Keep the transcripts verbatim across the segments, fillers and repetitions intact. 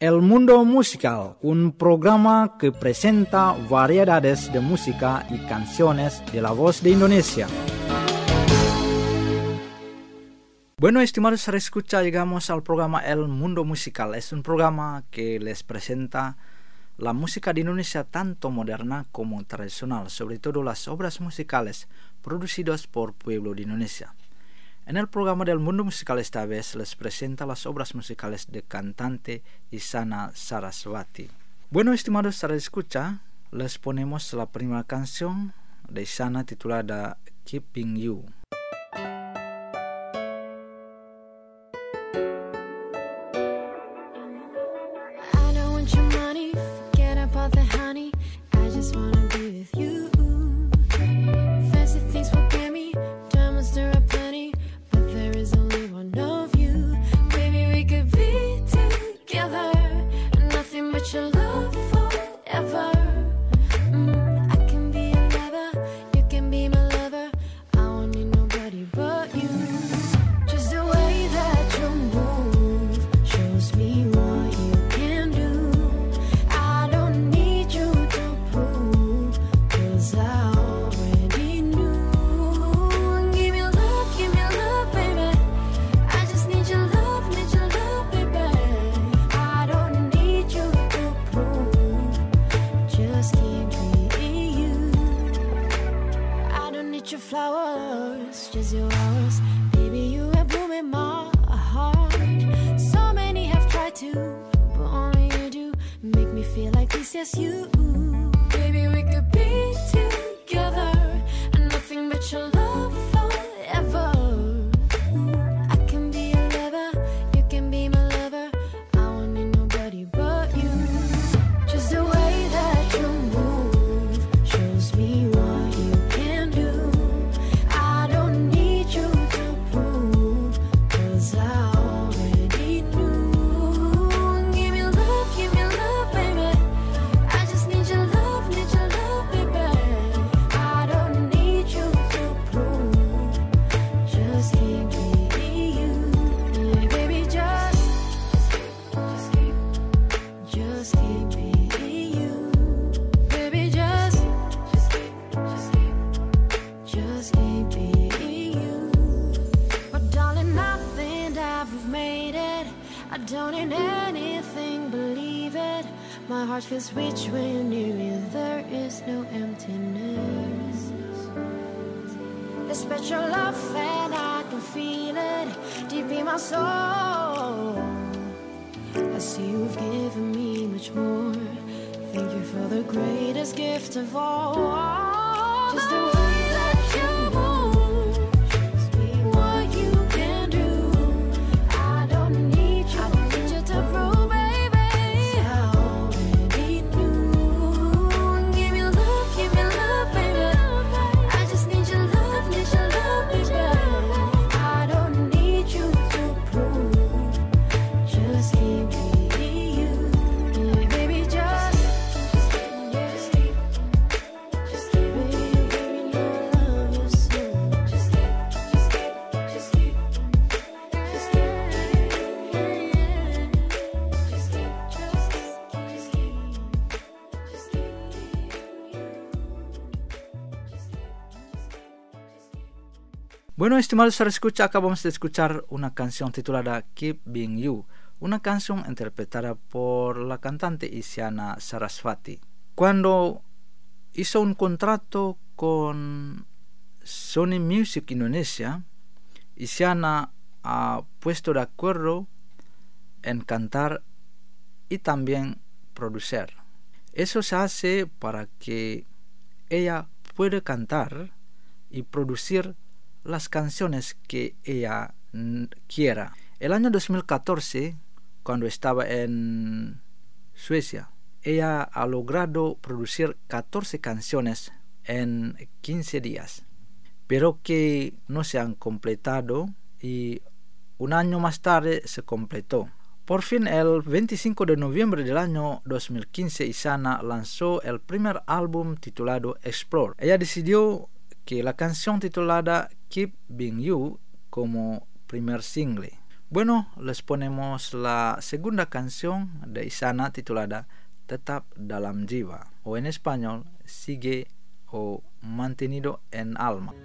El Mundo Musical, un programa que presenta variedades de música y canciones de la voz de Indonesia. Bueno, estimados escucha, llegamos al programa El Mundo Musical. Es un programa que les presenta la música de Indonesia tanto moderna como tradicional, sobre todo las obras musicales producidas por pueblo de Indonesia. En el programa del Mundo Musical esta vez les presenta las obras musicales de cantante Isyana Sarasvati. Bueno, estimados escucha, les ponemos la primera canción de Isyana titulada Keeping You. Feels rich when you're near me, there is no emptiness. The special love and I can feel it deep in my soul. I see you've given me much more. Thank you for the greatest gift of all. Just the way that you move shows me what you can do. I don't need you, I don't need you to prove. Bueno, estimados escucha, acabamos de escuchar una canción titulada Keeping You, una canción interpretada por la cantante Isyana Sarasvati. Cuando hizo un contrato con Sony Music Indonesia, Isyana ha puesto de acuerdo en cantar y también producir. Eso se hace para que ella pueda cantar y producir las canciones que ella quiera. El año dos mil catorce, cuando estaba en Suecia, ella ha logrado producir catorce canciones en quince días, pero que no se han completado y un año más tarde se completó. Por fin, el veinticinco de noviembre del año dos mil quince, Isyana lanzó el primer álbum titulado Explore. Ella decidió que la canción titulada Keeping You como primer single. Bueno, les ponemos la segunda canción de Isana titulada Tetap Dalam Jiwa, o en español, Sigue o Mantenido en Alma.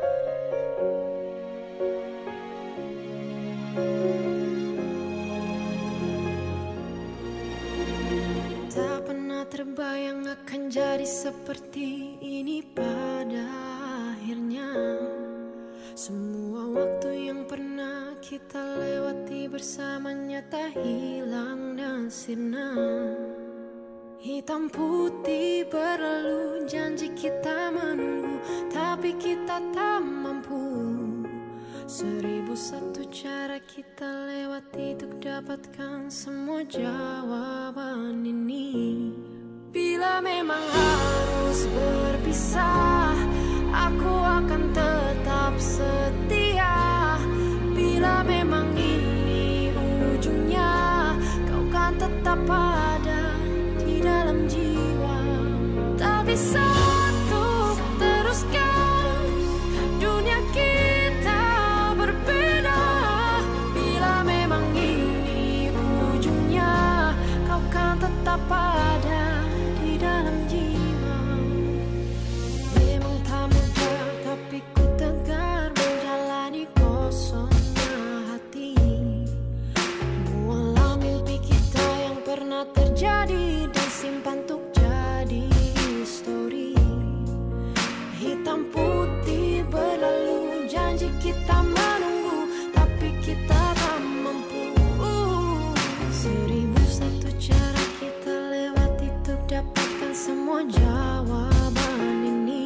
Tak pernah terbayang akan jadi seperti ini pada akhirnya. Semua waktu yang pernah kita lewati bersamanya tak hilang dan sirna. Hitam putih berlalu, janji kita menunggu, tapi kita tak mampu. Seribu satu cara kita lewati untuk dapatkan semua jawaban ini. Bila memang harus berpisah, aku akan tetap setia. Bila memang ini ujungnya, kau kan tetap ada di dalam jiwa. Tak bisa untuk teruskan dunia kita berbeda. Bila memang ini ujungnya, kau kan tetap ada di dalam jiwa. Memang tak mudah, tapi ku tegar menjalani kosongnya hati. Buanglah mimpi kita yang pernah terjadi dan simpan untuk jadi histori. Hitam putih berlalu, janji kita menunggu, tapi kita tak mampu. Seribu satu cara kita lewati untuk dapatkan semua jawaban ini.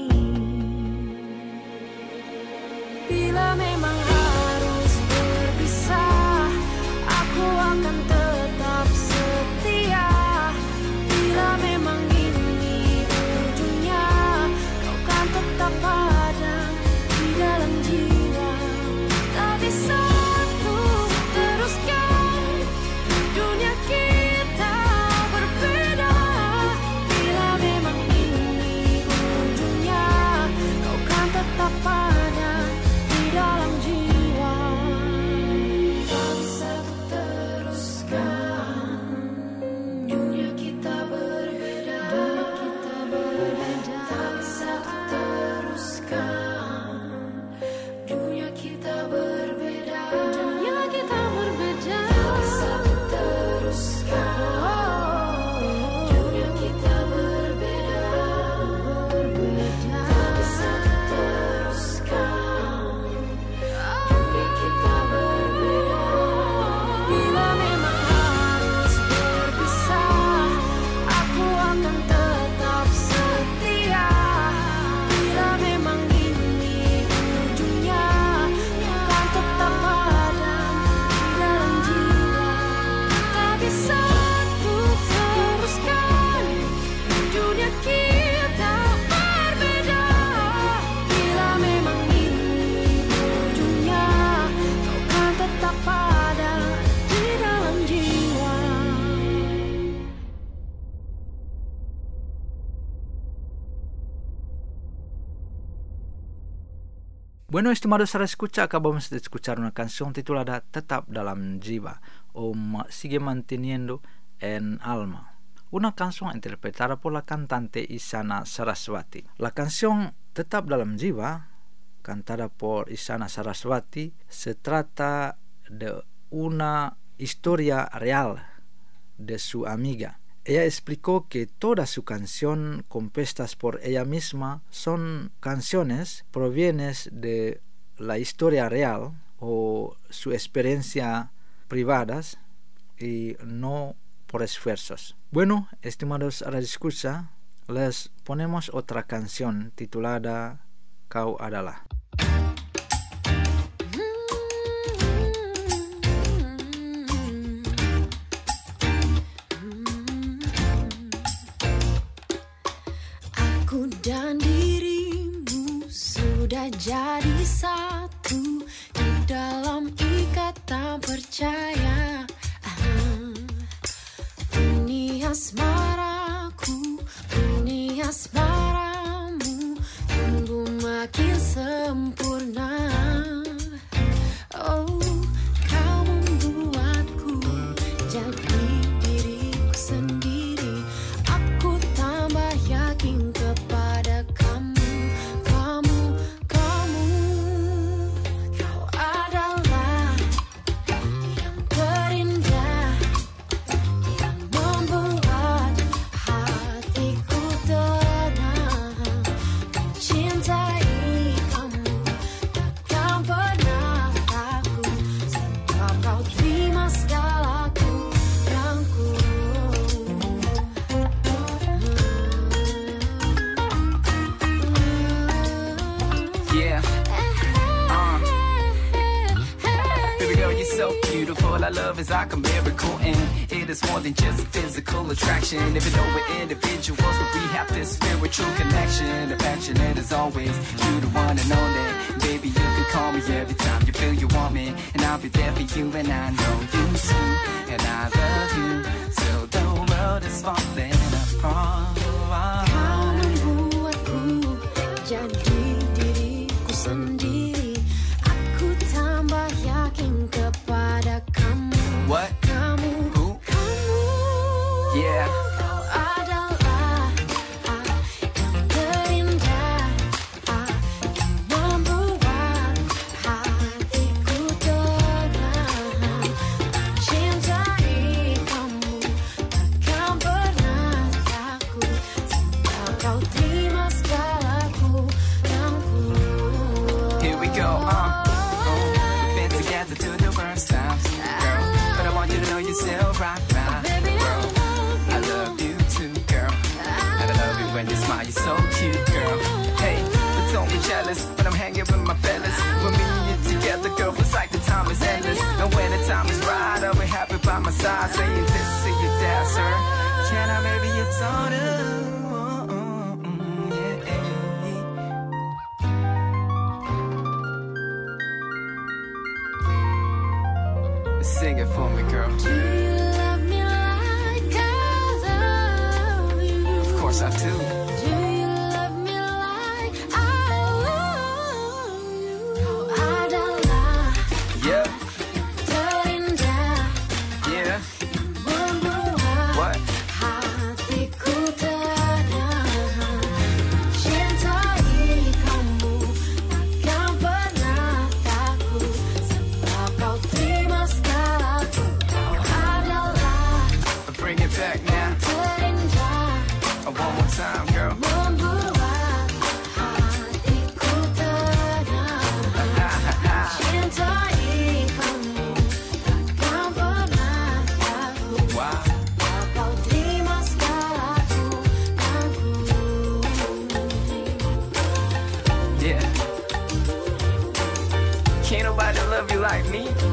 Bila memang harus berpisah, aku akan tetap setia. Bila memang ini ujungnya, kau kan tetap ada di dalam jiwa. Tak bisa untuk teruskan dunia kita berbeda. Bila memang ini ujungnya, kau kan tetap ada di dalam jiwa. Tak bisa teruskan dunia kita berbeda. Dunia kita berbeda. Tak bisa teruskan dunia kita berbeda. Dunia kita berbeda. Tak bisa teruskan dunia kita berbeda. Berbeda. Tak bisa teruskan dunia kita berbeda. Bila memang harus berpisah, aku akan tetap setia. Bila memang ini ujungnya, kau kan tetap ada di dalam jiwa. Tak bisa untuk teruskan dunia kita berbeda. Bila memang ini ujungnya, kau kan tetap ada di dalam jiwa. Bueno, estimados para escucha, acabamos de escuchar una canción titulada Tetap Dalam Jiwa o Sigue Manteniendo en Alma, una canción interpretada por la cantante Isana Sarasvati. La canción Tetap Dalam Jiwa, cantada por Isana Sarasvati, se trata de una historia real de su amiga. Ella explicó que toda su canción compuestas por ella misma son canciones provenientes de la historia real o su experiencia privadas y no por esfuerzos. Bueno, estimados radioescucha, les ponemos otra canción titulada Kau Adalah. Aku dan dirimu sudah jadi satu di dalam ikatan percaya. Ah, ini asmaraku, ini asmaramu, tumbuh makin sempurna. Oh, kau membuat love is like a miracle, and it is more than just physical attraction. Even though we're individuals, but we have this spiritual connection. Affectionate as always, you the one and only. Baby, you can call me every time you feel you want me, and I'll be there for you, and I know you too. And I love you till the world is falling apart. Kau membuatku jadi diriku sendiri. Aku tambah yakin kepada kamu. What? Kamu, Who? kamu. Yeah. Kau adalah ah, yang terindah, ah, yang membuat hatiku tenang. Cintai kamu takkan pernah takut, sebab kau terima segalaku dan ku. Here we go, uh, oh, we've been together through the worst times, girl. But I want you to know you're still right, right, girl. I love you too, girl. And I love you when you smile, you're so cute, girl. Hey, but don't be jealous when I'm hanging with my fellas. When me and you together, girl, it's like the time is endless. And when the time is right, I'll be happy by my side, saying this to your dad, sir. Can I marry your daughter? Oh, oh, mm, yeah, yeah. Sing it for me, girl. Do you love me like I love you? Of course I do. Do you love me like I love you? Kau adalah Yeah, terindah, yeah. membuat What? hatiku tenang. Cintai kamu takkan pernah takut, sebab kau terima segalaku. Kau adalah Bring it back now. terindah, Uh, One more time, girl. membuat hatiku tenang. Cintai kamu takkan pernah takut, Wow. sebab kau terima segalaku dan ku. Yeah. Can't nobody love you like me.